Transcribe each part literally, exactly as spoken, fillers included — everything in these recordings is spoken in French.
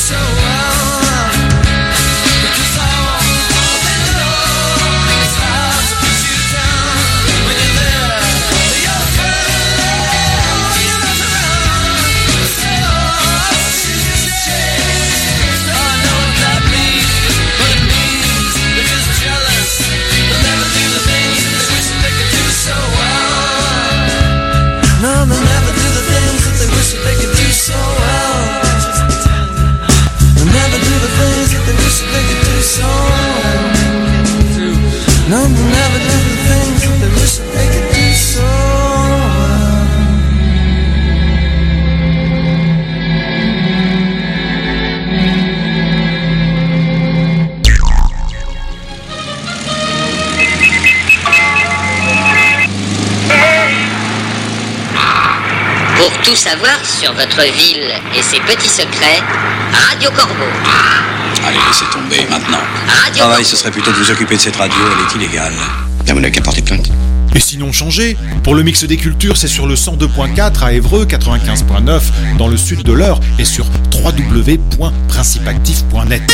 so well. Because all they know is how to put you down when you're there. You're afraid you're not around. So she's changed. I know what that means, what it means. They're just jealous. They'll never do the things they wish that they could do so well. No, they'll never do the things that they wish that they could do so well. They'll never do the things that they wish that they could do so well. No, they'll never do the things that they wish that they could do so well. Pour tout savoir sur votre ville et ses petits secrets, Radio Corbeau. Allez, laissez tomber maintenant. Radio Travail, Corbeau. ce serait plutôt de vous occuper de cette radio, elle est illégale. Bien, vous n'avez qu'à porter plainte. Et sinon changez. Pour le mix des cultures, c'est sur le cent deux point quatre à Évreux, quatre-vingt-quinze point neuf dans le sud de l'Eure et sur w w w point principactif point net.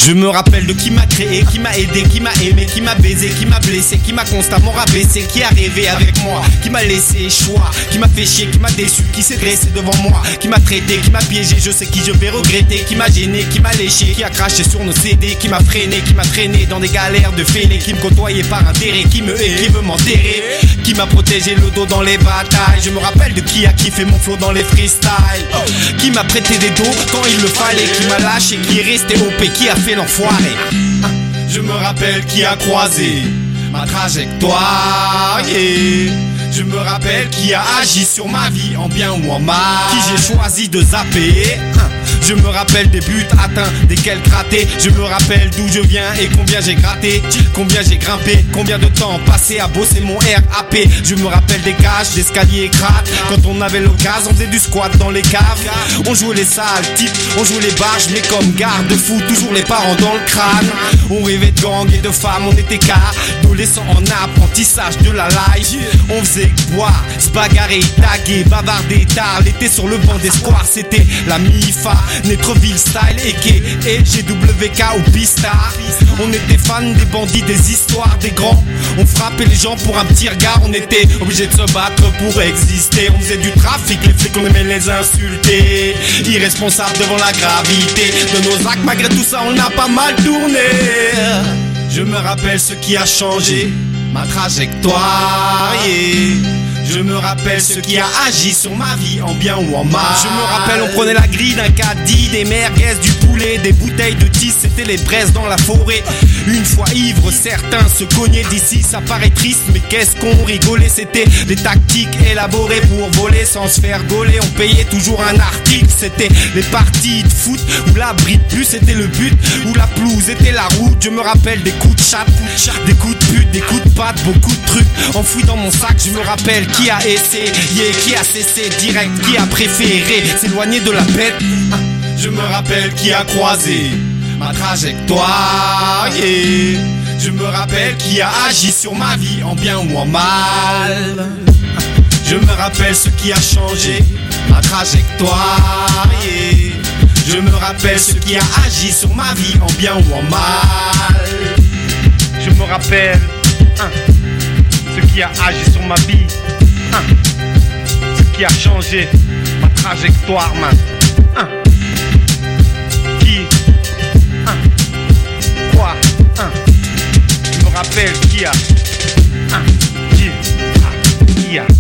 Je me rappelle de qui m'a créé, qui m'a aidé, qui m'a aimé, qui m'a baisé, qui m'a blessé, qui m'a constamment rabaissé, qui a rêvé avec moi, qui m'a laissé choix, qui m'a fait chier, qui m'a déçu, qui s'est dressé devant moi, qui m'a traité, qui m'a piégé, je sais qui je vais regretter, qui m'a gêné, qui m'a léché, qui a craché sur nos C D, qui m'a freiné, qui m'a traîné dans des galères de fêlés, qui me côtoyait par intérêt, qui me hait, qui veut m'enterrer, qui m'a protégé le dos dans les batailles. Je me rappelle de qui a kiffé mon flow dans les freestyles, qui m'a prêté des dos quand il le fallait, qui m'a lâché, qui est resté O P, qui a fait l'enfoiré. Je me rappelle qui a croisé ma trajectoire, yeah. Je me rappelle qui a agi sur ma vie en bien ou en mal, qui j'ai choisi de zapper. Je me rappelle des buts atteints, desquels grattés. Je me rappelle d'où je viens et combien j'ai gratté, combien j'ai grimpé, combien de temps passé à bosser mon R A P. Je me rappelle des cages, d'escaliers crades. Quand on avait l'occasion, on faisait du squat dans les caves. On jouait les sales types, on jouait les barges, mais comme garde-fou, toujours les parents dans le crâne. On rêvait de gang et de femmes, on était qu'adolescents en apprentissage de la life. On faisait boire, se bagarrer, taguer, bavarder tard. L'été sur le banc d'espoir, c'était la M I F A. Netreville style, Eke et G W K ou Pista. On était fans des bandits, des histoires des grands. On frappait les gens pour un petit regard. On était obligés de se battre pour exister. On faisait du trafic, les flics on aimait les insulter. Irresponsables devant la gravité de nos actes. Malgré tout ça on a pas mal tourné. Je me rappelle ce qui a changé ma trajectoire, yeah. Je me rappelle ce qui a agi sur ma vie en bien ou en mal. Je me rappelle on prenait la grille d'un caddie, des merguez, du poulet, des bouteilles de tisse, c'était les braises dans la forêt. Une fois ivre, certains se cognaient d'ici, ça paraît triste mais qu'est-ce qu'on rigolait. C'était des tactiques élaborées pour voler sans se faire gauler. On payait toujours un article, c'était les parties de foot où l'abri de bus était le but, où la pelouse était la route. Je me rappelle des coups de chat, des coups de pute, des coups de patte, beaucoup de trucs enfouis dans mon sac. Je me rappelle qui a essayé, qui a cessé direct, qui a préféré s'éloigner de la bête. Je me rappelle qui a croisé ma trajectoire, yeah. Je me rappelle qui a agi sur ma vie en bien ou en mal. Je me rappelle ce qui a changé ma trajectoire, yeah. Je me rappelle ce qui a agi sur ma vie en bien ou en mal. Je me rappelle hein, ce qui a agi sur ma vie, hein, ce qui a changé ma trajectoire, man. Hein. Qui, hein, quoi, hein. Je me rappelle qui a, hein, qui, ah, qui a.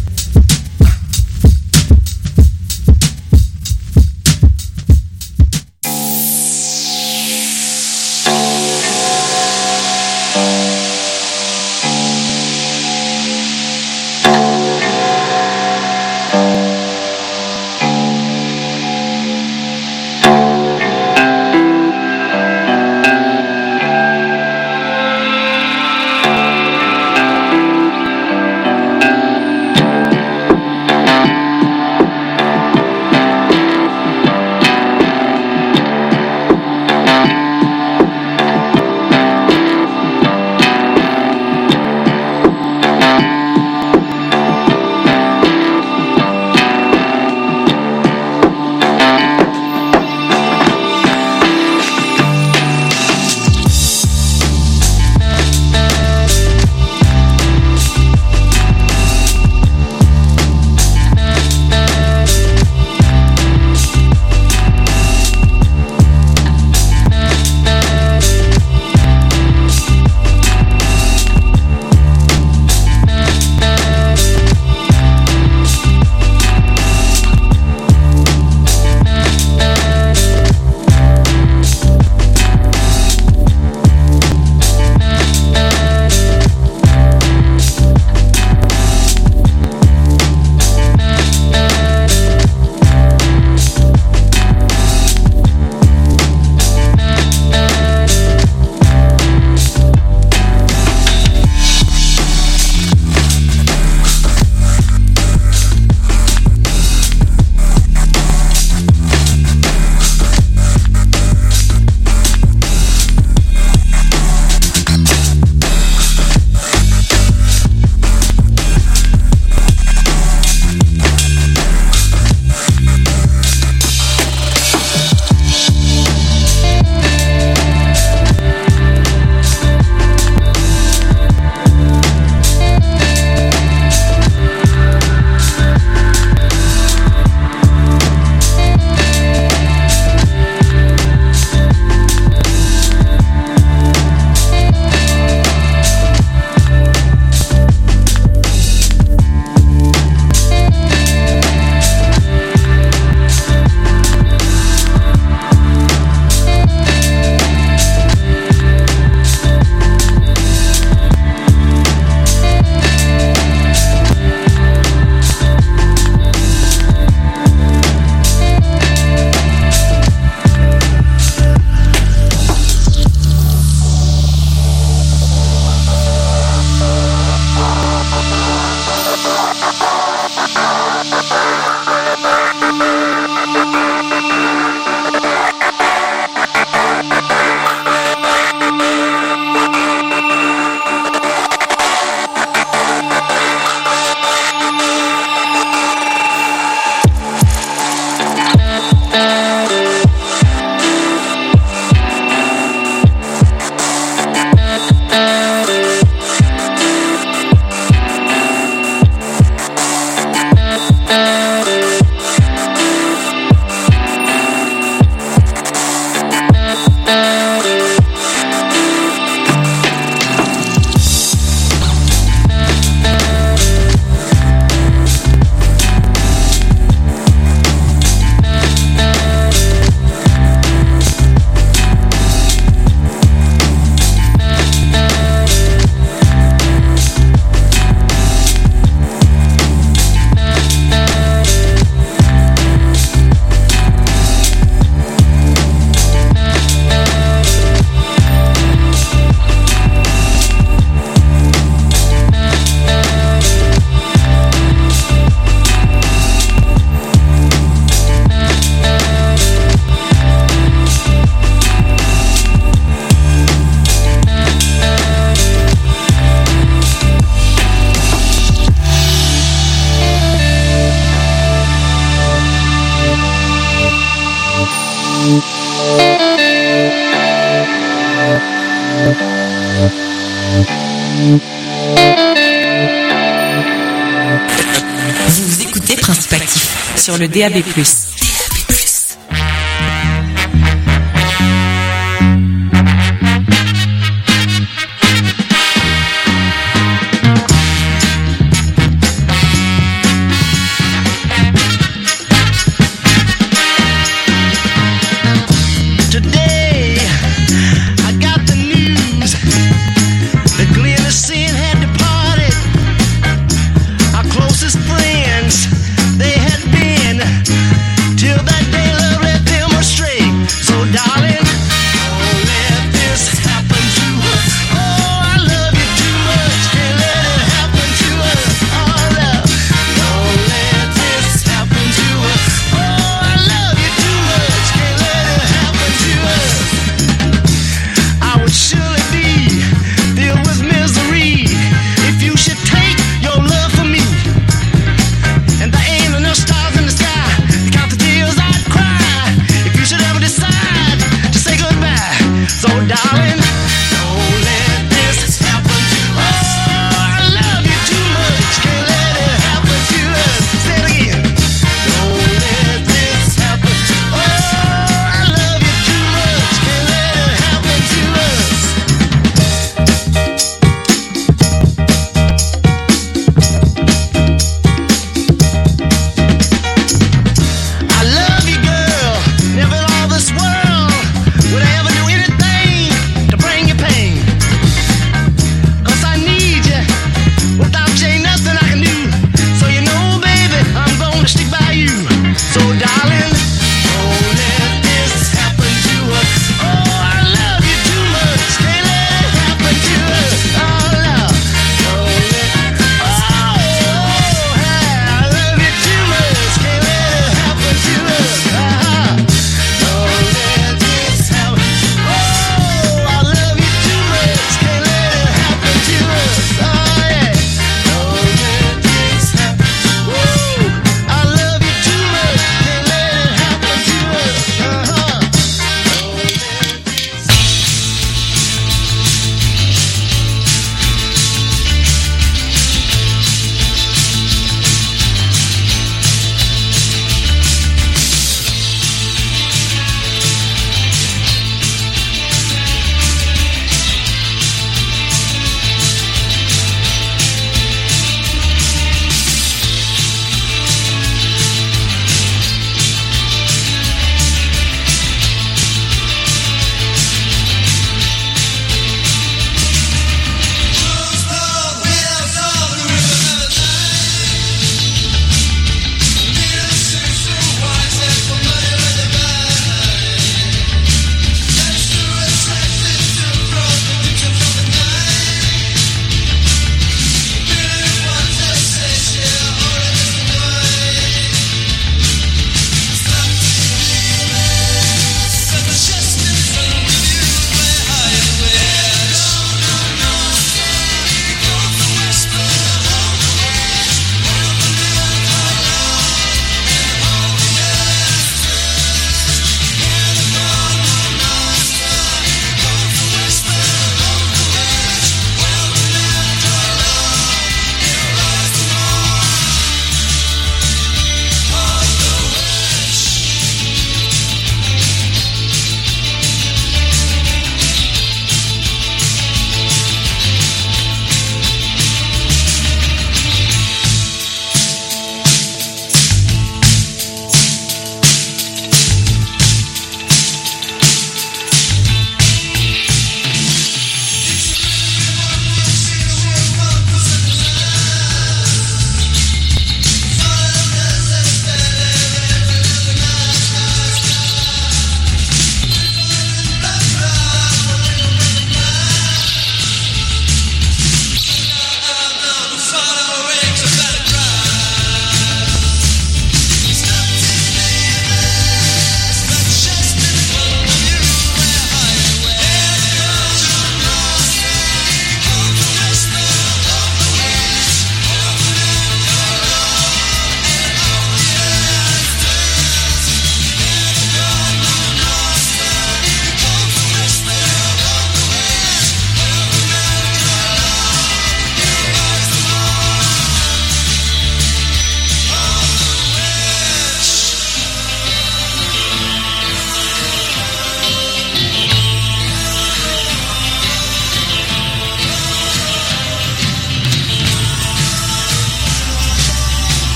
Vous écoutez Principe Actif sur le D A B plus.